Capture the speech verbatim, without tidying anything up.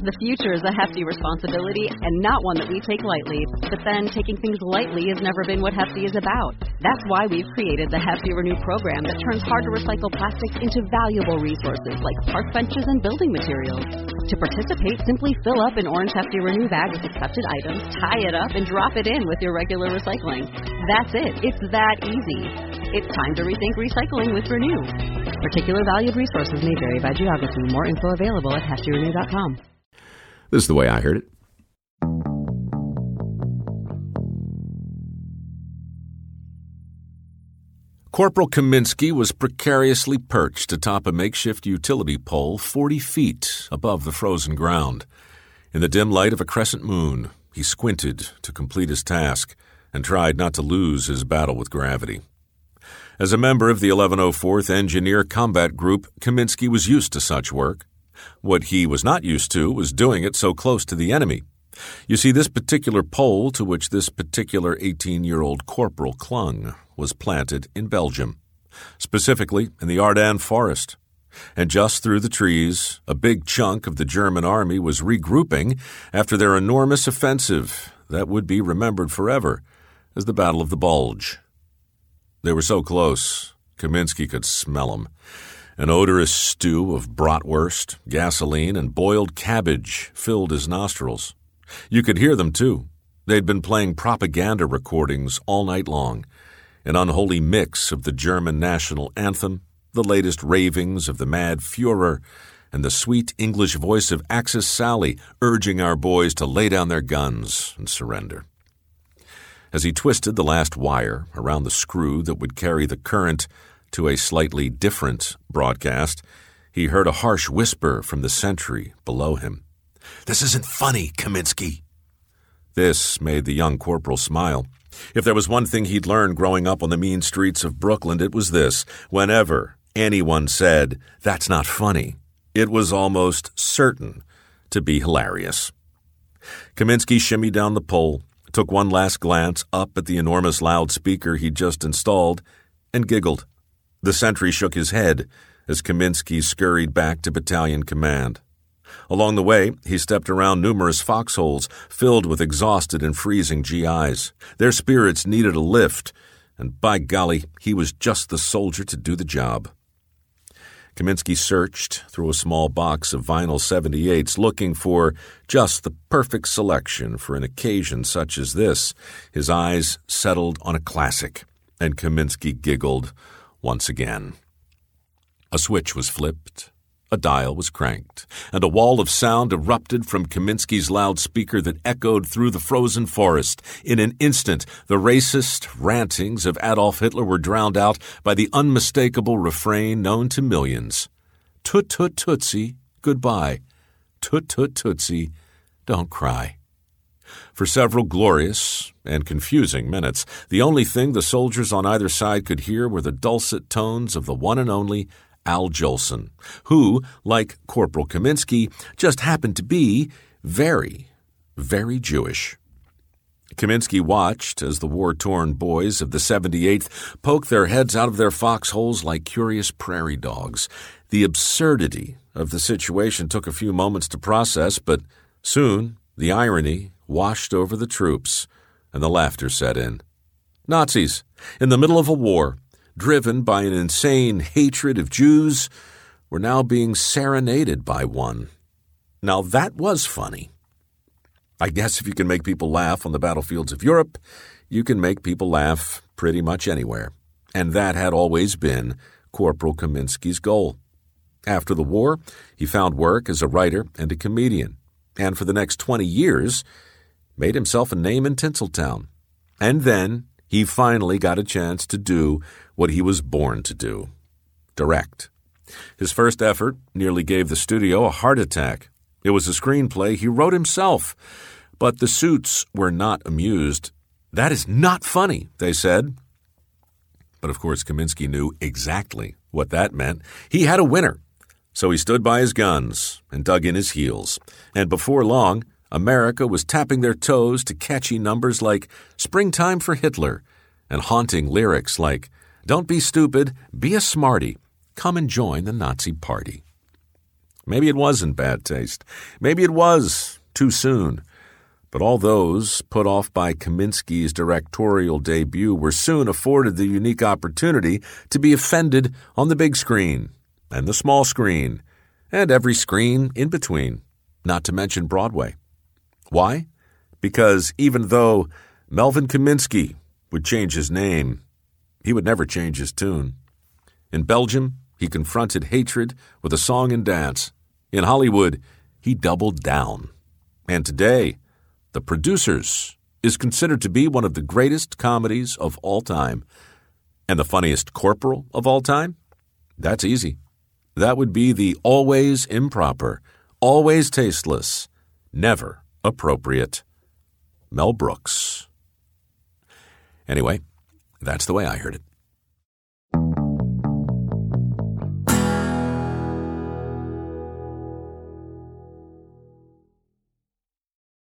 The future is a hefty responsibility and not one that we take lightly. But then, taking things lightly has never been what Hefty is about. That's why we've created the Hefty Renew program that turns hard-to-recycle plastics into valuable resources like park benches and building materials. To participate, simply fill up an orange Hefty Renew bag with accepted items, tie it up, and drop it in with your regular recycling. That's it. It's that easy. It's time to rethink recycling with Renew. Particular valued resources may vary by geography. More info available at hefty renew dot com. This is the way I heard it. Corporal Kaminsky was precariously perched atop a makeshift utility pole forty feet above the frozen ground. In the dim light of a crescent moon, he squinted to complete his task and tried not to lose his battle with gravity. As a member of the eleven oh fourth Engineer Combat Group, Kaminsky was used to such work. What he was not used to was doing it so close to the enemy. You see, this particular pole to which this particular eighteen-year-old corporal clung was planted in Belgium, specifically in the Ardennes forest. And just through the trees, a big chunk of the German army was regrouping after their enormous offensive that would be remembered forever as the Battle of the Bulge. They were so close, Kaminsky could smell them. An odorous stew of bratwurst, gasoline, and boiled cabbage filled his nostrils. You could hear them, too. They'd been playing propaganda recordings all night long, an unholy mix of the German national anthem, the latest ravings of the mad Führer, and the sweet English voice of Axis Sally urging our boys to lay down their guns and surrender. As he twisted the last wire around the screw that would carry the current to a slightly different broadcast, he heard a harsh whisper from the sentry below him. "This isn't funny, Kaminsky." This made the young corporal smile. If there was one thing he'd learned growing up on the mean streets of Brooklyn, it was this. Whenever anyone said, "That's not funny," it was almost certain to be hilarious. Kaminsky shimmied down the pole, took one last glance up at the enormous loudspeaker he'd just installed, and giggled. The sentry shook his head as Kaminsky scurried back to battalion command. Along the way, he stepped around numerous foxholes filled with exhausted and freezing G Is. Their spirits needed a lift, and by golly, he was just the soldier to do the job. Kaminsky searched through a small box of vinyl seventy-eights, looking for just the perfect selection for an occasion such as this. His eyes settled on a classic, and Kaminsky giggled once again. A switch was flipped, a dial was cranked, and a wall of sound erupted from Kaminsky's loudspeaker that echoed through the frozen forest. In an instant, the racist rantings of Adolf Hitler were drowned out by the unmistakable refrain known to millions. "Tut tut tootsie, goodbye. Tut tut tootsie, don't cry." For several glorious and confusing minutes, the only thing the soldiers on either side could hear were the dulcet tones of the one and only Al Jolson, who, like Corporal Kaminsky, just happened to be very, very Jewish. Kaminsky watched as the war-torn boys of the seventy-eighth poked their heads out of their foxholes like curious prairie dogs. The absurdity of the situation took a few moments to process, but soon the irony washed over the troops, and the laughter set in. Nazis, in the middle of a war, driven by an insane hatred of Jews, were now being serenaded by one. Now that was funny. I guess if you can make people laugh on the battlefields of Europe, you can make people laugh pretty much anywhere. And that had always been Corporal Kaminsky's goal. After the war, he found work as a writer and a comedian, and for the next twenty years, made himself a name in Tinseltown. And then he finally got a chance to do what he was born to do: direct. His first effort nearly gave the studio a heart attack. It was a screenplay he wrote himself, but the suits were not amused. "That is not funny," they said. But of course, Kaminsky knew exactly what that meant. He had a winner. So he stood by his guns and dug in his heels. And before long, America was tapping their toes to catchy numbers like "Springtime for Hitler" and haunting lyrics like "Don't be stupid, be a smarty. Come and join the Nazi party." Maybe it wasn't bad taste. Maybe it was too soon. But all those put off by Kaminski's directorial debut were soon afforded the unique opportunity to be offended on the big screen and the small screen and every screen in between, not to mention Broadway. Why? Because even though Melvin Kaminsky would change his name, he would never change his tune. In Belgium, he confronted hatred with a song and dance. In Hollywood, he doubled down. And today, The Producers is considered to be one of the greatest comedies of all time. And the funniest corporal of all time? That's easy. That would be the always improper, always tasteless, never appropriate Mel Brooks. Anyway, that's the way I heard it.